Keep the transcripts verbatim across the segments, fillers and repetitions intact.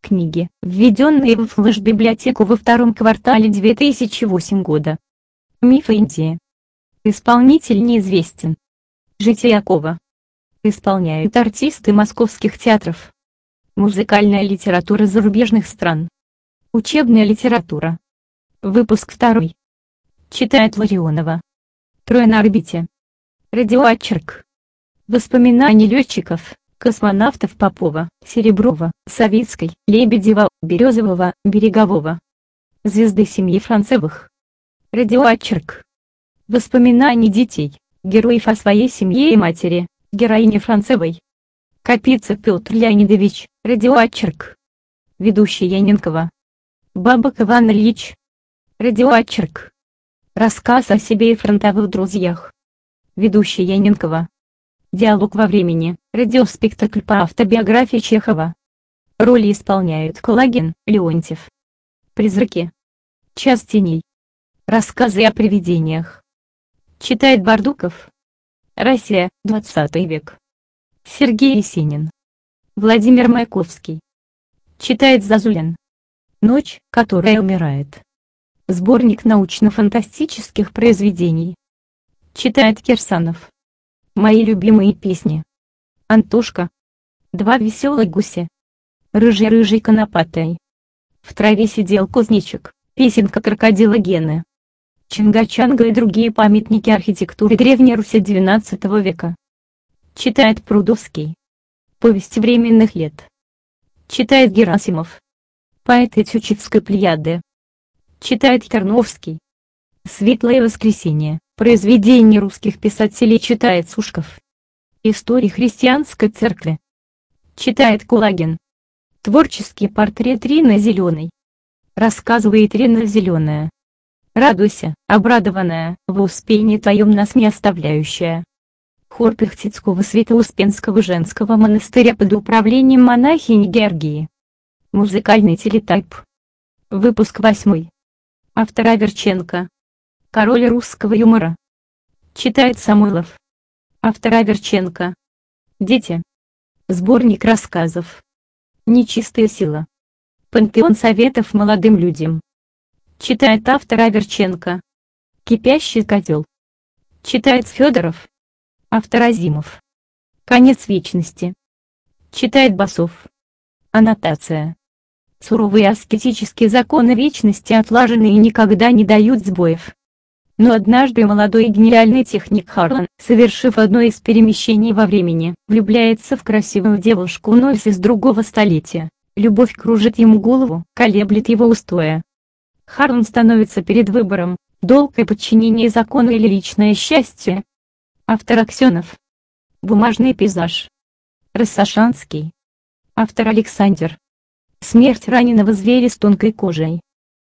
Книги, введенные в флеш-библиотеку во втором квартале две тысячи восьмого года. Мифы Индии. Исполнитель неизвестен. Житиякова. Исполняют артисты московских театров. Музыкальная литература зарубежных стран. Учебная литература. Выпуск второй. Читает Ларионова. Трое на орбите. Радиоочерк. Воспоминания летчиков, космонавтов Попова, Сереброва, Савицкой, Лебедева, Березового, Берегового. Звезды семьи Францевых. Радиоочерк. Воспоминания детей, героев о своей семье и матери, героини Францевой. Капица Петр Леонидович, радиоочерк. Ведущий Яненкова. Бабок Иван Ильич. Радиоочерк. Рассказ о себе и фронтовых друзьях. Ведущий Яненкова. Диалог во времени, радиоспектакль по автобиографии Чехова. Роли исполняют Кулагин, Леонтьев. Призраки. Час теней. Рассказы о привидениях. Читает Бардуков. Россия, двадцатый век. Сергей Есенин. Владимир Маяковский. Читает Зазулин. Ночь, которая умирает. Сборник научно-фантастических произведений. Читает Кирсанов. Мои любимые песни. Антошка. Два веселых гуся. Рыжий-рыжий конопатый. В траве сидел кузнечик. Песенка крокодила Гены. Чинга-чанга и другие памятники архитектуры Древней Руси двенадцатого века. Читает Прудовский. Повесть временных лет. Читает Герасимов. Поэты Тютчевской плеяды. Читает Терновский. Светлое воскресенье. Произведения русских писателей читает Сушков. История христианской церкви. Читает Кулагин. Творческий портрет Рины Зеленой. Рассказывает Рина Зеленая. Радуйся, обрадованная, во успении твоем нас не оставляющая. Хор Пехтицкого Свято-Успенского женского монастыря под управлением монахини Георгии. Музыкальный телетайп. Выпуск восьмой. Автор Аверченко. Король русского юмора. Читает Самойлов. Автор Аверченко. Дети. Сборник рассказов. Нечистая сила. Пантеон советов молодым людям. Читает автор Аверченко. Кипящий котел. Читает Федоров. Автор Азимов. Конец вечности. Читает Басов. Аннотация. Суровые аскетические законы вечности отлажены и никогда не дают сбоев. Но однажды молодой и гениальный техник Харлан, совершив одно из перемещений во времени, влюбляется в красивую девушку Нойс из другого столетия. Любовь кружит ему голову, колеблет его устоя. Харлан становится перед выбором: долг и подчинение закону или личное счастье. Автор Аксенов. Бумажный пейзаж. Рассашанский. Автор Александр. Смерть раненого зверя с тонкой кожей.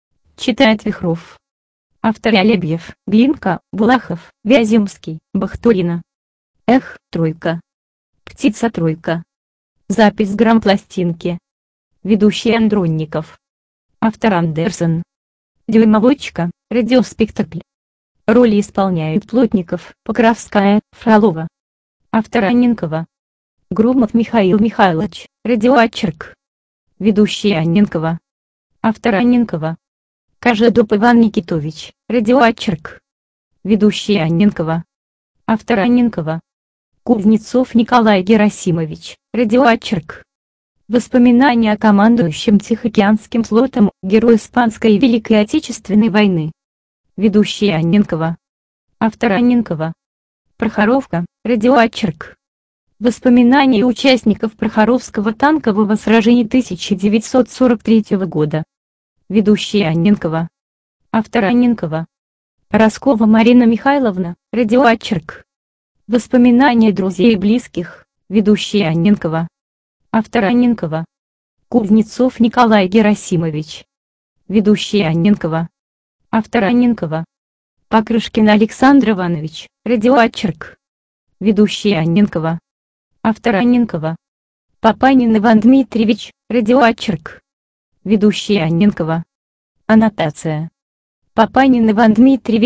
Читает Вихров. Автор Алебьев, Глинка, Булахов, Вяземский, Бахтурина. Эх, тройка. Птица-тройка. Запись грампластинки. Ведущий Андронников. Автор Андерсон. Дюймовочка, радиоспектакль. Роли исполняют Плотников, Покровская, Фролова. Автор Анненкова. Громов Михаил Михайлович, радиоочерк. Ведущий Анненкова. Автор Анненкова. Кожедуб Иван Никитович, радиоочерк. Ведущий Анненкова. Автор Анненкова. Кузнецов Николай Герасимович, радиоочерк. Воспоминания о командующем Тихоокеанским флотом, герой Испанской и Великой Отечественной войны. Ведущий Анненкова. Автор Анненкова. Прохоровка, радиоочерк. Воспоминания участников Прохоровского танкового сражения тысяча девятьсот сорок третьего года. Ведущий Анненкова. Автор Анненкова. Роскова Марина Михайловна, радиоочерк. Воспоминания друзей и близких. Ведущий Анненкова. Автор Анненкова. Кузнецов Николай Герасимович. Ведущий Анненкова. Автор Анненкова. Покрышкин Александр Иванович, радиоочерк. Ведущий Анненкова. Автор Анненкова. Папанин Иван Дмитриевич, радиоочерк. Ведущий Анненкова. Аннотация. Папанин Иван Дмитриевич,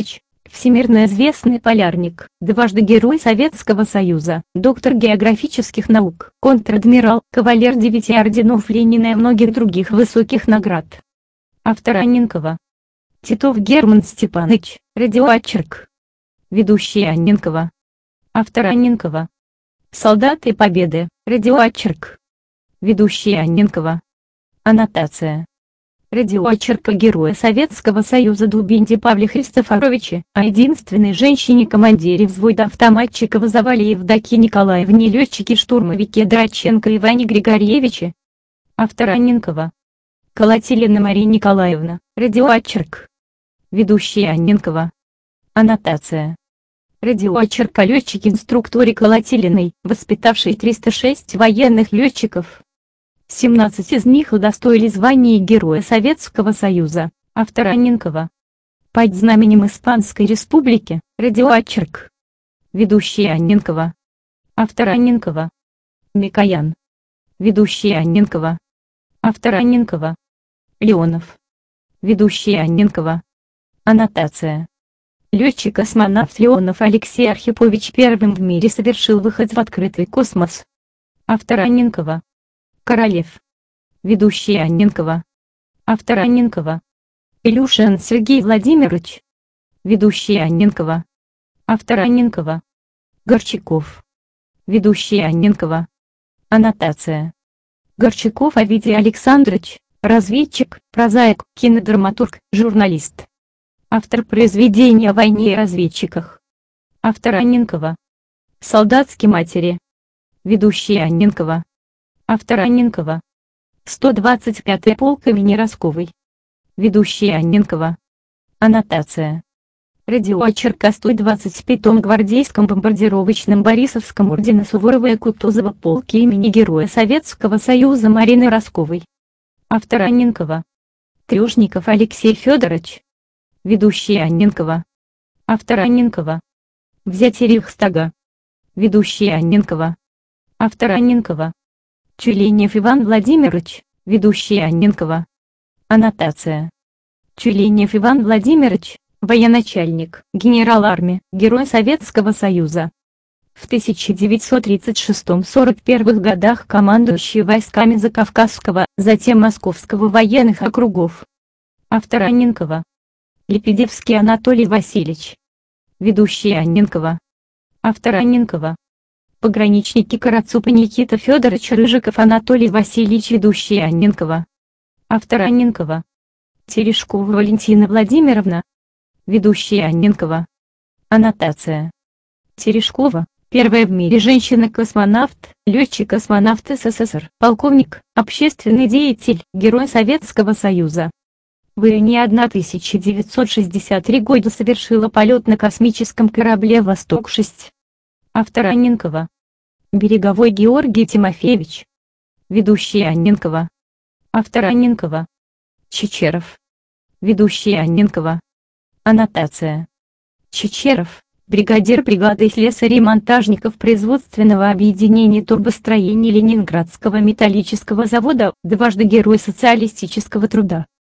Всемирно известный полярник, дважды Герой Советского Союза, доктор географических наук, контр-адмирал, кавалер девяти орденов Ленина и многих других высоких наград. Автор Анненкова. Титов Герман Степанович, радиоочерк. Ведущий Анненкова. Автор Анненкова. Солдаты Победы, радиоочерк. Ведущий Анненкова. Аннотация. Радиоочерка Героя Советского Союза Дубинди Павле Христофоровиче, о единственной женщине-командире взвода автоматчиков Завале Евдокии Николаевне летчике-штурмовике Драченко Иване Григорьевиче. Автор Анненкова. Колотилина Мария Николаевна, радиоочерк. Ведущий Анненкова. Аннотация. Радиоочерк о летчике-инструкторе Колотилиной, воспитавшей триста шесть военных летчиков. семнадцать из них удостоили звания Героя Советского Союза. Автор Анненкова. Под знаменем Испанской Республики, радиоочерк. Ведущий Анненкова. Автор Анненкова. Микоян. Ведущий Анненкова. Автор Анненкова. Леонов. Ведущий Анненкова. Аннотация. Летчик-космонавт Леонов Алексей Архипович первым в мире совершил выход в открытый космос. Автор Анненкова. Королев. Ведущий Анненкова. Автор Анненкова. Илюшин Сергей Владимирович. Ведущий Анненкова. Автор Анненкова. Горчаков. Ведущий Анненкова. Аннотация. Горчаков Овидий Александрович, разведчик, прозаик, кинодраматург, журналист. Автор произведений о войне и разведчиках. Автор Анненкова. Солдатские матери. Ведущий Анненкова. Автор Анненкова. сто двадцать пятый полк имени Росковой. Ведущий Анненкова. Аннотация. Радиоочерк о сто двадцать пятом гвардейском бомбардировочном Борисовском ордена Суворова и Кутузова полке имени Героя Советского Союза Марины Росковой. Автор Анненкова. Трёшников Алексей Федорович. Ведущий Анненкова. Автор Анненкова. Взятие Рейхстага. Ведущий Анненкова. Автор Анненкова. Тюленев Иван Владимирович, ведущий Анненкова. Аннотация. Тюленев Иван Владимирович, военачальник, генерал армии, Герой Советского Союза. В тысяча девятьсот тридцать шестом — сорок первых годах командующий войсками Закавказского, затем Московского военных округов. Автор Анненкова. Лепедевский Анатолий Васильевич. Ведущий Анненкова. Автор Анненкова. Пограничники Карацупа Никита Федорович Рыжиков Анатолий Васильевич. Ведущий Анненкова. Автор Анненкова. Терешкова Валентина Владимировна. Ведущий Анненкова. Аннотация. Терешкова, первая в мире женщина-космонавт, летчик-космонавт СССР, полковник, общественный деятель, Герой Советского Союза. В июне тысяча девятьсот шестьдесят третьего года совершила полет на космическом корабле «Восток-шесть». Автор Анненкова. Береговой Георгий Тимофеевич. Ведущий Анненкова. Автор Анненкова. Чечеров. Ведущий Анненкова. Аннотация. Чечеров, бригадир бригады слесарей-монтажников производственного объединения турбостроения Ленинградского металлического завода, дважды Герой социалистического труда.